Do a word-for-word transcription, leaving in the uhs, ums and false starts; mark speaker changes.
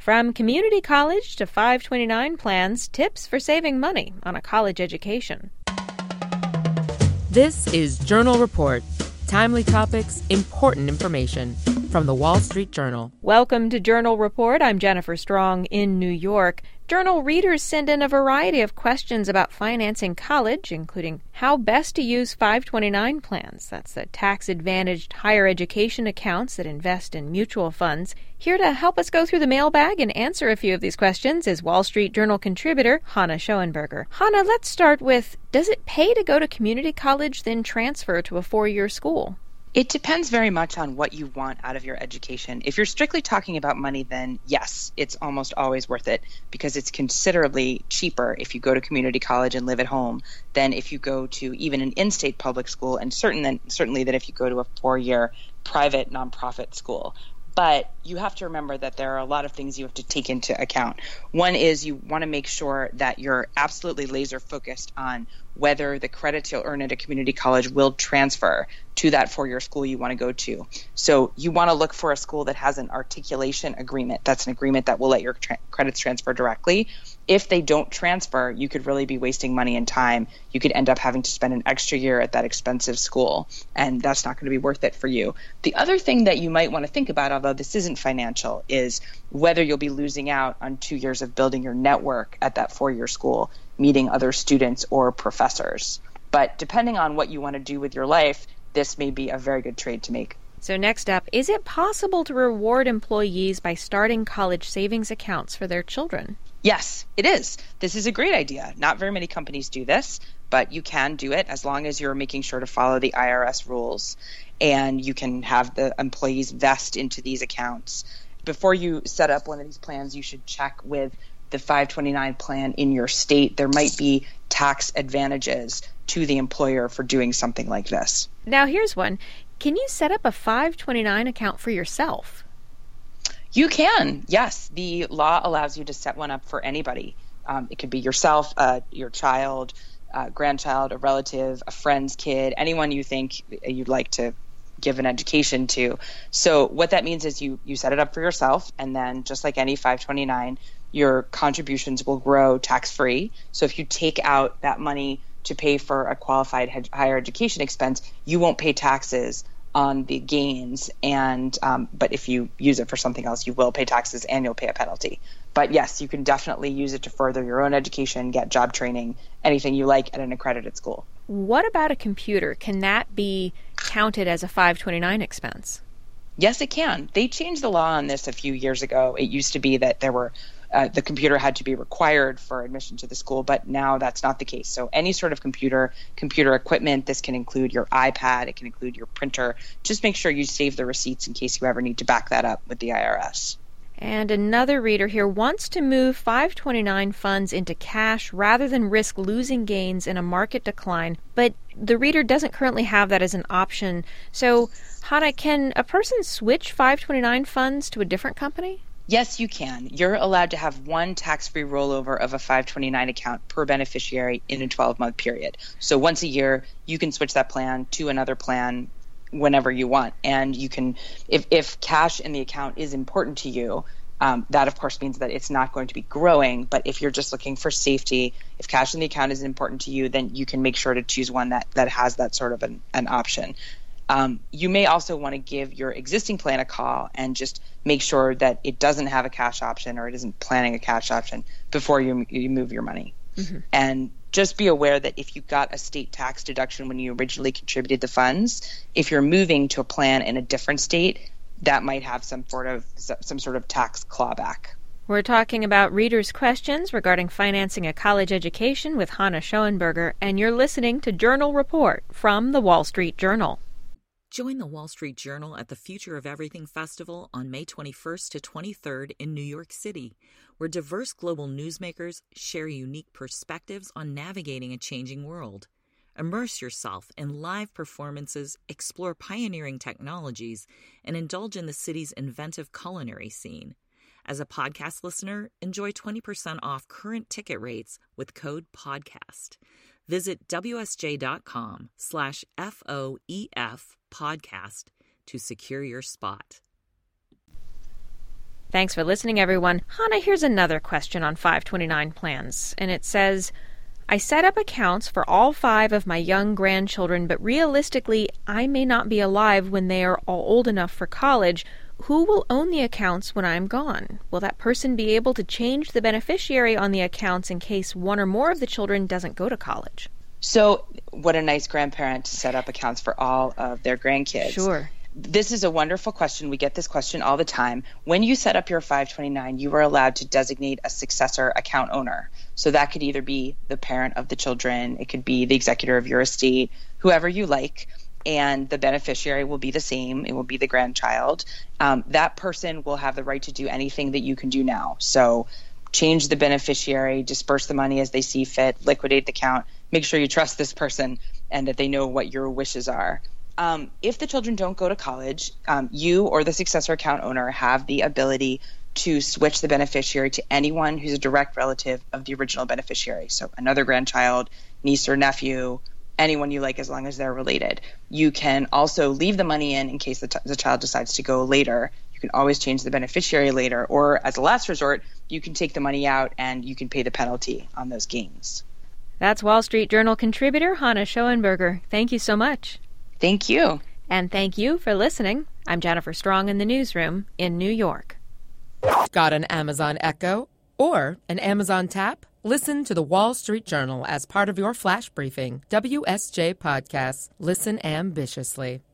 Speaker 1: From community college to five twenty-nine plans, tips for saving money on a college education.
Speaker 2: This is Journal Report. Timely topics, important information from the Wall Street Journal.
Speaker 1: Welcome to Journal Report. I'm Jennifer Strong in New York. Journal readers send in a variety of questions about financing college, including how best to use five twenty-nine plans. That's the tax-advantaged higher education accounts that invest in mutual funds. Here to help us go through the mailbag and answer a few of these questions is Wall Street Journal contributor Hannah Schoenberger. Hannah, let's start with, does it pay to go to community college, then transfer to a four-year school?
Speaker 3: It depends very much on what you want out of your education. If you're strictly talking about money, then yes, it's almost always worth it because it's considerably cheaper if you go to community college and live at home than if you go to even an in-state public school, and certain than, certainly that if you go to a four-year private nonprofit school. But you have to remember that there are a lot of things you have to take into account. One is you want to make sure that you're absolutely laser focused on whether the credits you'll earn at a community college will transfer to that four-year school you want to go to. So you want to look for a school that has an articulation agreement. That's an agreement that will let your tra- credits transfer directly. If they don't transfer, you could really be wasting money and time. You could end up having to spend an extra year at that expensive school, and that's not going to be worth it for you. The other thing that you might want to think about, although this isn't financial, is whether you'll be losing out on two years of building your network at that four-year school, meeting other students or professors. But depending on what you want to do with your life, this may be a very good trade to make.
Speaker 1: So next up, is it possible to reward employees by starting college savings accounts for their children?
Speaker 3: Yes, it is. This is a great idea. Not very many companies do this, but you can do it as long as you're making sure to follow the I R S rules, and you can have the employees vest into these accounts. Before you set up one of these plans, you should check with the five twenty-nine plan in your state. There might be tax advantages to the employer for doing something like this.
Speaker 1: Now here's one. Can you set up a five twenty-nine account for yourself?
Speaker 3: You can, yes. The law allows you to set one up for anybody. Um, it could be yourself, uh, your child, uh, grandchild, a relative, a friend's kid, anyone you think you'd like to give an education to. So what that means is you, you set it up for yourself, and then just like any five twenty-nine, your contributions will grow tax-free. So if you take out that money to pay for a qualified higher education expense, you won't pay taxes on the gains, and um, but if you use it for something else, you will pay taxes and you'll pay a penalty. But yes, you can definitely use it to further your own education, get job training, anything you like at an accredited school.
Speaker 1: What about a computer? Can that be counted as a five twenty-nine expense?
Speaker 3: Yes, it can. They changed the law on this a few years ago. It used to be that there were Uh, the computer had to be required for admission to the school, but now that's not the case. So any sort of computer, computer equipment, this can include your iPad, it can include your printer. Just make sure you save the receipts in case you ever need to back that up with the I R S.
Speaker 1: And another reader here wants to move five twenty-nine funds into cash rather than risk losing gains in a market decline, but the reader doesn't currently have that as an option. So, Hannah, can a person switch five twenty-nine funds to a different company?
Speaker 3: Yes, you can. You're allowed to have one tax-free rollover of a five twenty-nine account per beneficiary in a twelve-month period. So once a year, you can switch that plan to another plan whenever you want. And you can, if, if cash in the account is important to you, um, that of course means that it's not going to be growing. But if you're just looking for safety, if cash in the account is important to you, then you can make sure to choose one that, that has that sort of an, an option. Um, you may also want to give your existing plan a call and just make sure that it doesn't have a cash option or it isn't planning a cash option before you, you move your money. Mm-hmm. And just be aware that if you got a state tax deduction when you originally contributed the funds, if you're moving to a plan in a different state, that might have some sort of some sort of tax clawback.
Speaker 1: We're talking about readers' questions regarding financing a college education with Hannah Schoenberger, and you're listening to Journal Report from the Wall Street Journal.
Speaker 2: Join the Wall Street Journal at the Future of Everything Festival on May twenty-first to twenty-third in New York City, where diverse global newsmakers share unique perspectives on navigating a changing world. Immerse yourself in live performances, explore pioneering technologies, and indulge in the city's inventive culinary scene. As a podcast listener, enjoy twenty percent off current ticket rates with code PODCAST. Visit wsj.com slash FOEF podcast to secure your spot.
Speaker 1: Thanks for listening, everyone. Hannah, here's another question on five twenty-nine plans, and it says, I set up accounts for all five of my young grandchildren, but realistically, I may not be alive when they are all old enough for college. Who will own the accounts when I'm gone? Will that person be able to change the beneficiary on the accounts in case one or more of the children doesn't go to college?
Speaker 3: So what a nice grandparent to set up accounts for all of their grandkids.
Speaker 1: Sure.
Speaker 3: This is a wonderful question. We get this question all the time. When you set up your five twenty-nine, you are allowed to designate a successor account owner. So that could either be the parent of the children, it could be the executor of your estate, whoever you like, and the beneficiary will be the same. It will be the grandchild. Um, that person will have the right to do anything that you can do now. So change the beneficiary, disperse the money as they see fit, liquidate the account, make sure you trust this person and that they know what your wishes are. Um, if the children don't go to college, um, you or the successor account owner have the ability to switch the beneficiary to anyone who's a direct relative of the original beneficiary. So another grandchild, niece or nephew, anyone you like as long as they're related. You can also leave the money in in case the, t- the child decides to go later. You can always change the beneficiary later, or as a last resort, you can take the money out and you can pay the penalty on those gains.
Speaker 1: That's Wall Street Journal contributor Hannah Schoenberger. Thank you so much.
Speaker 3: Thank you.
Speaker 1: And thank you for listening. I'm Jennifer Strong in the newsroom in New York.
Speaker 4: Got an Amazon Echo or an Amazon Tap? Listen to the Wall Street Journal as part of your flash briefing. W S J Podcasts. Listen ambitiously.